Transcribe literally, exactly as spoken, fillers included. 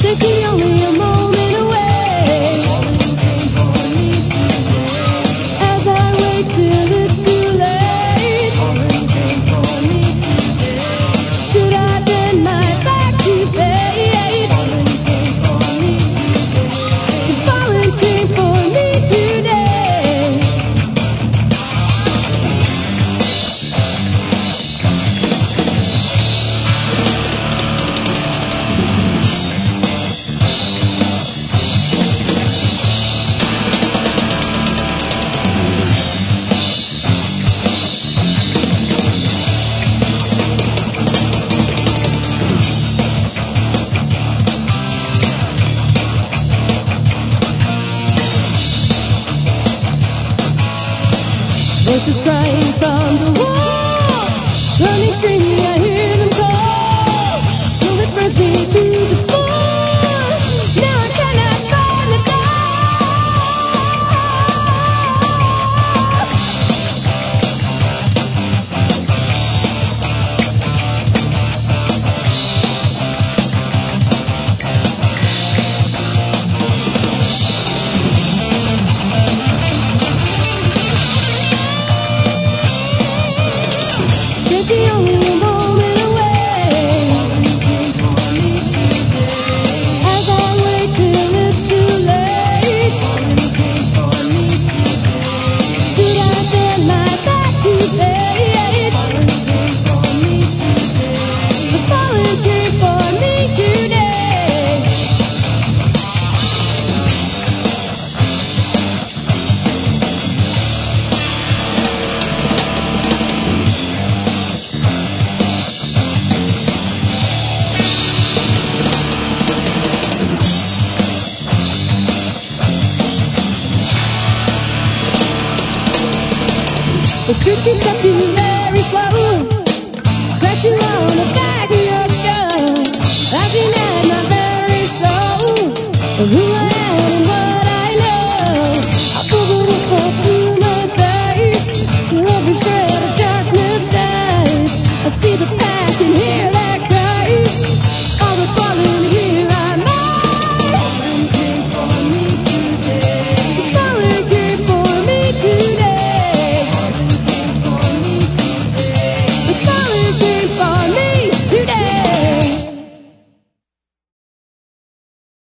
Taking only a moment away. As I wait till it's too late. Should I bend my back to fate? The falling came for me today. Voices crying from the walls, running, screaming, I hear them call. Will it burst me through the floor? Now I cannot find the door. Taking only a moment away. As I wait till it's too late. Should I bend my back to fate? The falling came for me today. The truth keeps up in very slow. Crashing on a